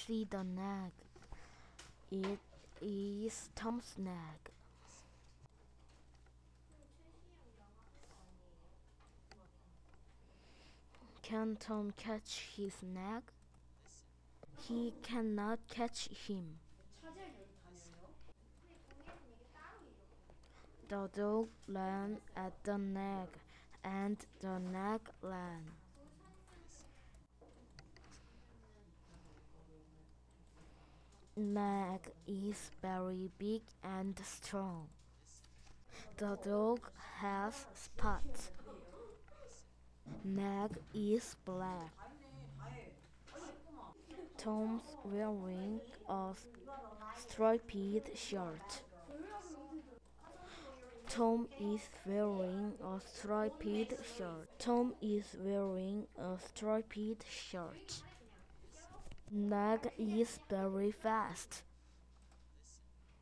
see the nag. It is Tom's nag. Can Tom catch his nag? He cannot catch him. The dog ran at the nag, and the nag ran. Nag is very big and strong. The dog has spots. Nag is black. Tom's wearing a striped shirt. Tom is wearing a striped shirt. Tom is wearing a striped shirt. Nag is very fast.